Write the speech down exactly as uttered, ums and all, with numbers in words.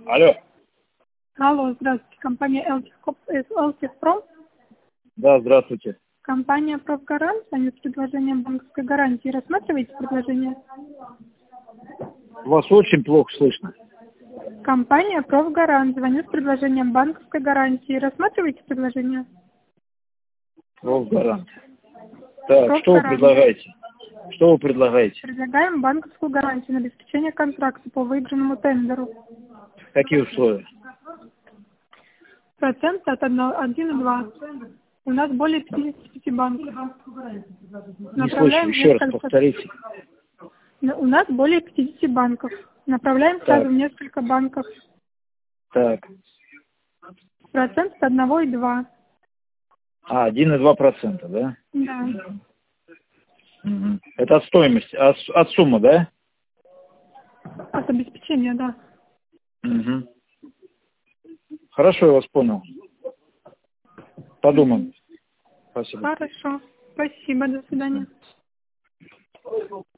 Алло. Алло, здравствуйте. Компания «Элтехпром». Да, здравствуйте. Компания «Профгарант». Они с предложением банковской гарантии. Рассматриваете предложение? Вас очень плохо слышно. Компания «Профгарант». Звоню с предложением банковской гарантии. Рассматриваете предложение? Профгарант. Так, Профгарант. что вы предлагаете? Что вы предлагаете? Предлагаем банковскую гарантию на обеспечение контракта по выигранному тендеру. Какие условия? Процент от один и два. У нас более пятидесяти пяти банков. Не слышу, еще раз несколько... повторите. У нас более пятидесяти банков. Направляем Так. сразу в несколько банков. Так. Процент от одного и два. А, один и два процента, да? Да. Угу. Это от стоимости, от, от суммы, да? От обеспечения, да. Угу. Хорошо, я вас понял. Подумаем. Спасибо. Хорошо. Спасибо. До свидания.